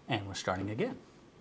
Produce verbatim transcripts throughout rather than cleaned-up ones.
And we're starting again.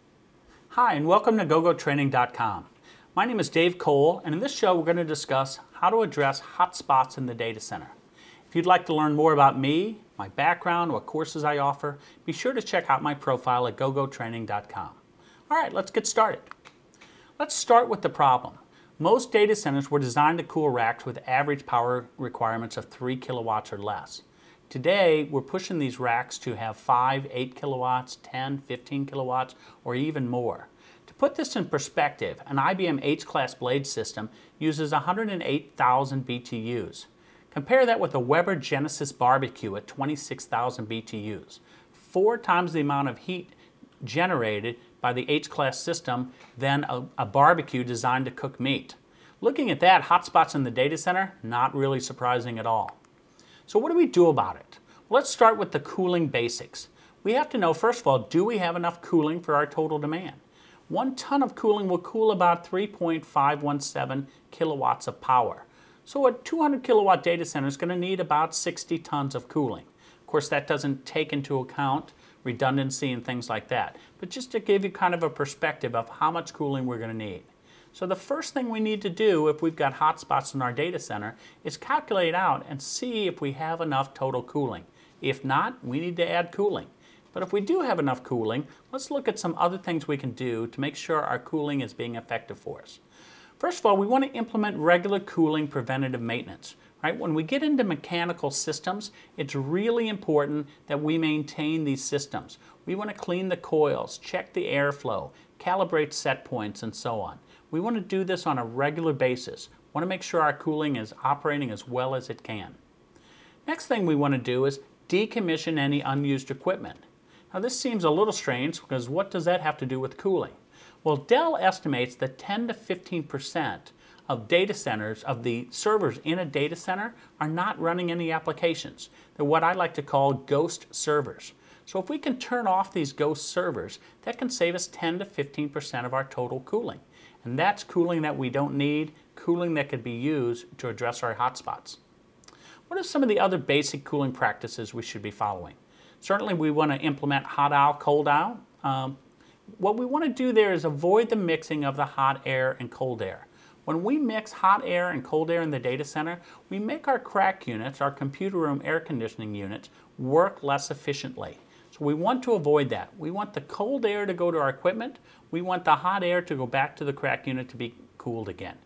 Hi, and welcome to go go training dot com. My name is Dave Cole, and in this show we're going to discuss how to address hotspots in the data center. If you'd like to learn more about me, my background, what courses I offer, be sure to check out my profile at go go training dot com. All right, let's get started. Let's start with the problem. Most data centers were designed to cool racks with average power requirements of three kilowatts or less. Today, we're pushing these racks to have five, eight kilowatts, ten, fifteen kilowatts, or even more. To put this in perspective, an I B M H-class blade system uses one hundred eight thousand B T Us. Compare that with a Weber Genesis barbecue at twenty-six thousand B T Us, four times the amount of heat generated by the H-class system than a, a barbecue designed to cook meat. Looking at that, hotspots in the data center, not really surprising at all. So what do we do about it? Well, let's start with the cooling basics. We have to know, first of all, do we have enough cooling for our total demand? One ton of cooling will cool about three point five one seven kilowatts of power. So a two hundred kilowatt data center is going to need about sixty tons of cooling. Of course, that doesn't take into account redundancy and things like that, but just to give you kind of a perspective of how much cooling we're going to need. So the first thing we need to do if we've got hotspots in our data center is calculate out and see if we have enough total cooling. If not, we need to add cooling. But if we do have enough cooling, let's look at some other things we can do to make sure our cooling is being effective for us. First of all, we want to implement regular cooling preventative maintenance. Right? When we get into mechanical systems, it's really important that we maintain these systems. We want to clean the coils, check the airflow, calibrate set points, and so on. We want to do this on a regular basis. We want to make sure our cooling is operating as well as it can. Next thing we want to do is decommission any unused equipment. Now this seems a little strange because what does that have to do with cooling? Well, Dell estimates that ten to fifteen percent of data centers, of the servers in a data center, are not running any applications. They're what I like to call ghost servers. So if we can turn off these ghost servers, that can save us ten to fifteen percent of our total cooling. And that's cooling that we don't need, cooling that could be used to address our hotspots. What are some of the other basic cooling practices we should be following? Certainly we want to implement hot aisle, cold aisle. Um, what we want to do there is avoid the mixing of the hot air and cold air. When we mix hot air and cold air in the data center, we make our crack units, our computer room air conditioning units, work less efficiently. So we want to avoid that. We want the cold air to go to our equipment. We want the hot air to go back to the crack unit to be cooled again.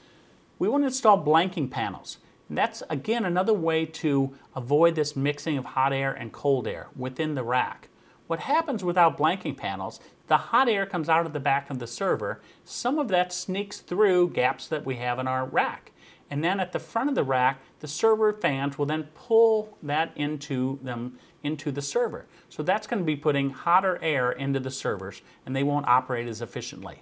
We want to install blanking panels. And that's, again, another way to avoid this mixing of hot air and cold air within the rack. What happens without blanking panels, the hot air comes out of the back of the server. Some of that sneaks through gaps that we have in our rack. And then at the front of the rack, the server fans will then pull that into them into the server. So that's going to be putting hotter air into the servers, and they won't operate as efficiently.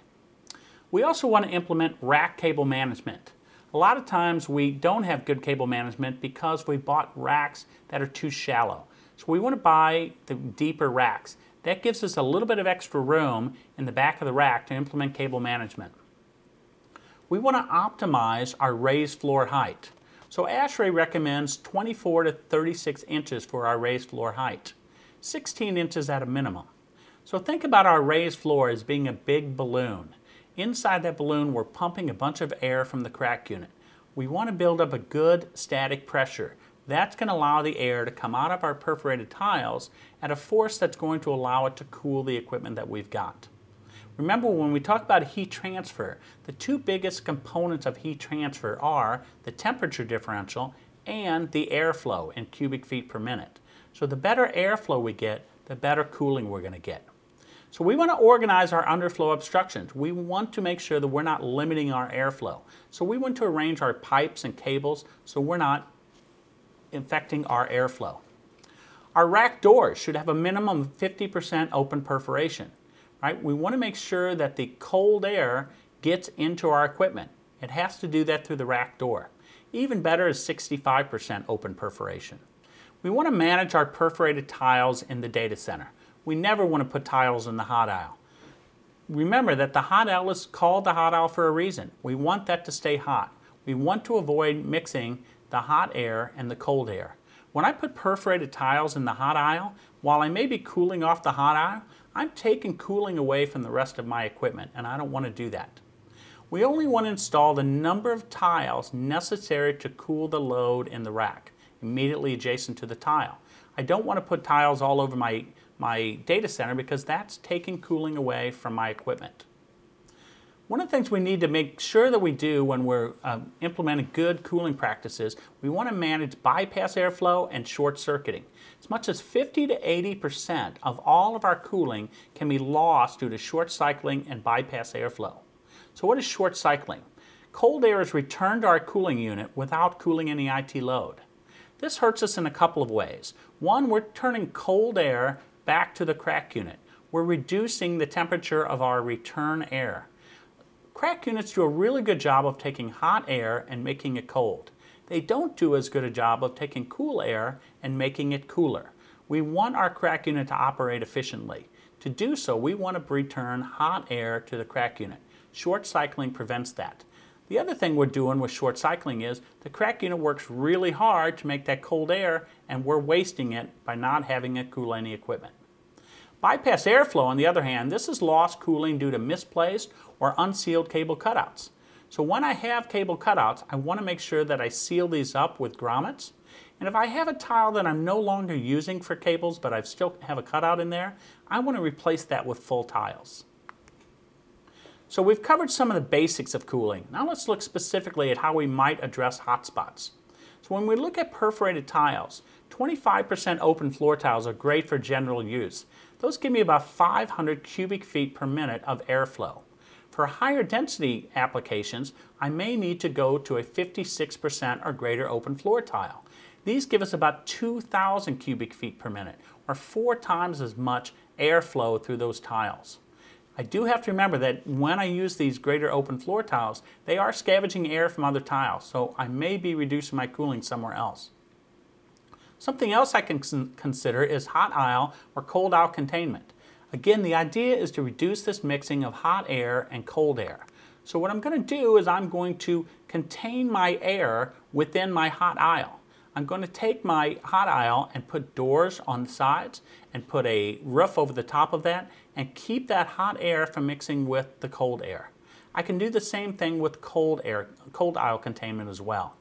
We also want to implement rack cable management. A lot of times we don't have good cable management because we bought racks that are too shallow. So we want to buy the deeper racks. That gives us a little bit of extra room in the back of the rack to implement cable management. We want to optimize our raised floor height. So ASHRAE recommends twenty-four to thirty-six inches for our raised floor height, sixteen inches at a minimum. So think about our raised floor as being a big balloon. Inside that balloon, we're pumping a bunch of air from the crack unit. We want to build up a good static pressure. That's going to allow the air to come out of our perforated tiles at a force that's going to allow it to cool the equipment that we've got. Remember, when we talk about heat transfer, the two biggest components of heat transfer are the temperature differential and the airflow in cubic feet per minute. So the better airflow we get, the better cooling we're going to get. So we want to organize our underflow obstructions. We want to make sure that we're not limiting our airflow. So we want to arrange our pipes and cables so we're not affecting our airflow. Our rack doors should have a minimum of fifty percent open perforation. Right? We want to make sure that the cold air gets into our equipment. It has to do that through the rack door. Even better is sixty-five percent open perforation. We want to manage our perforated tiles in the data center. We never want to put tiles in the hot aisle. Remember that the hot aisle is called the hot aisle for a reason. We want that to stay hot. We want to avoid mixing the hot air and the cold air. When I put perforated tiles in the hot aisle, while I may be cooling off the hot aisle, I'm taking cooling away from the rest of my equipment, and I don't want to do that. We only want to install the number of tiles necessary to cool the load in the rack, immediately adjacent to the tile. I don't want to put tiles all over my, my data center because that's taking cooling away from my equipment. One of the things we need to make sure that we do when we're uh, implementing good cooling practices, we want to manage bypass airflow and short circuiting. As much as fifty to eighty percent of all of our cooling can be lost due to short cycling and bypass airflow. So what is short cycling? Cold air is returned to our cooling unit without cooling any I T load. This hurts us in a couple of ways. One, we're turning cold air back to the crack unit. We're reducing the temperature of our return air. Crack units do a really good job of taking hot air and making it cold. They don't do as good a job of taking cool air and making it cooler. We want our crack unit to operate efficiently. To do so, we want to return hot air to the crack unit. Short cycling prevents that. The other thing we're doing with short cycling is the crack unit works really hard to make that cold air, and we're wasting it by not having it cool any equipment. Bypass airflow, on the other hand, this is lost cooling due to misplaced or unsealed cable cutouts. So when I have cable cutouts, I want to make sure that I seal these up with grommets. And if I have a tile that I'm no longer using for cables, but I still have a cutout in there, I want to replace that with full tiles. So we've covered some of the basics of cooling. Now let's look specifically at how we might address hotspots. So when we look at perforated tiles, twenty-five percent open floor tiles are great for general use. Those give me about five hundred cubic feet per minute of airflow. For higher density applications, I may need to go to a fifty-six percent or greater open floor tile. These give us about two thousand cubic feet per minute, or four times as much airflow through those tiles. I do have to remember that when I use these greater open floor tiles, they are scavenging air from other tiles, so I may be reducing my cooling somewhere else. Something else I can consider is hot aisle or cold aisle containment. Again, the idea is to reduce this mixing of hot air and cold air. So what I'm going to do is I'm going to contain my air within my hot aisle. I'm going to take my hot aisle and put doors on the sides and put a roof over the top of that and keep that hot air from mixing with the cold air. I can do the same thing with cold air, cold aisle containment as well.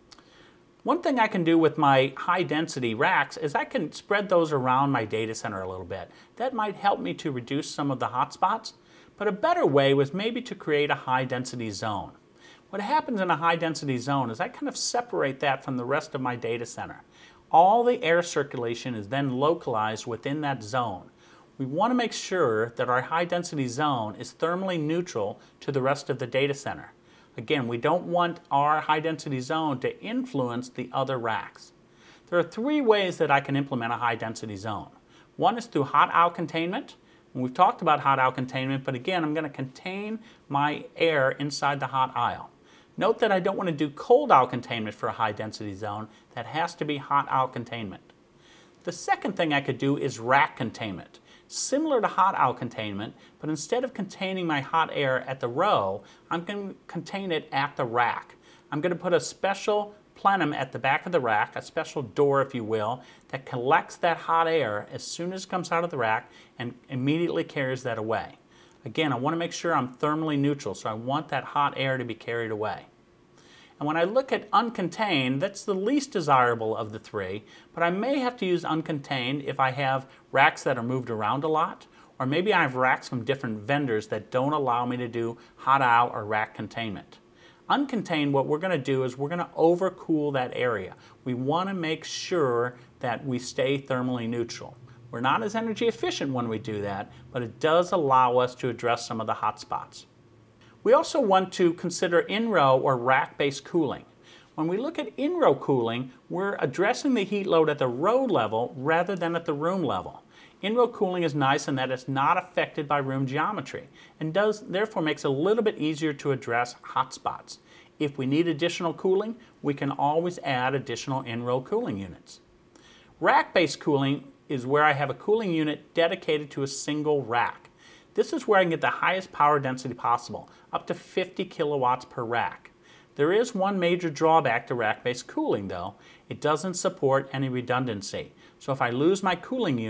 One thing I can do with my high density racks is I can spread those around my data center a little bit. That might help me to reduce some of the hot spots, but a better way was maybe to create a high density zone. What happens in a high density zone is I kind of separate that from the rest of my data center. All the air circulation is then localized within that zone. We want to make sure that our high density zone is thermally neutral to the rest of the data center. Again, we don't want our high density zone to influence the other racks. There are three ways that I can implement a high density zone. One is through hot aisle containment. And we've talked about hot aisle containment, but again, I'm going to contain my air inside the hot aisle. Note that I don't want to do cold aisle containment for a high density zone. That has to be hot aisle containment. The second thing I could do is rack containment. Similar to hot aisle containment, but instead of containing my hot air at the row, I'm going to contain it at the rack. I'm going to put a special plenum at the back of the rack, a special door if you will, that collects that hot air as soon as it comes out of the rack and immediately carries that away. Again, I want to make sure I'm thermally neutral, so I want that hot air to be carried away. And when I look at uncontained, that's the least desirable of the three, but I may have to use uncontained if I have racks that are moved around a lot, or maybe I have racks from different vendors that don't allow me to do hot aisle or rack containment. Uncontained, what we're going to do is we're going to overcool that area. We want to make sure that we stay thermally neutral. We're not as energy efficient when we do that, but it does allow us to address some of the hot spots. We also want to consider in-row or rack-based cooling. When we look at in-row cooling, we're addressing the heat load at the row level rather than at the room level. In-row cooling is nice in that it's not affected by room geometry and does therefore makes it a little bit easier to address hot spots. If we need additional cooling, we can always add additional in-row cooling units. Rack-based cooling is where I have a cooling unit dedicated to a single rack. This is where I can get the highest power density possible, up to fifty kilowatts per rack. There is one major drawback to rack-based cooling though. It doesn't support any redundancy. So if I lose my cooling unit,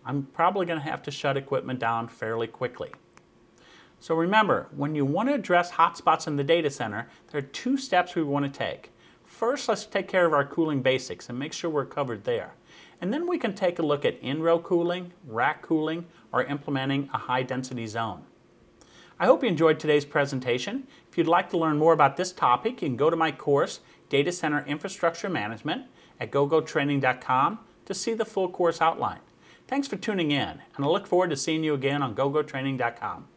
I'm probably going to have to shut equipment down fairly quickly. So remember, when you want to address hotspots in the data center, there are two steps we want to take. First, let's take care of our cooling basics and make sure we're covered there. And then we can take a look at in-row cooling, rack cooling, or implementing a high-density zone. I hope you enjoyed today's presentation. If you'd like to learn more about this topic, you can go to my course, Data Center Infrastructure Management, at gogo training dot com to see the full course outline. Thanks for tuning in, and I look forward to seeing you again on gogo training dot com.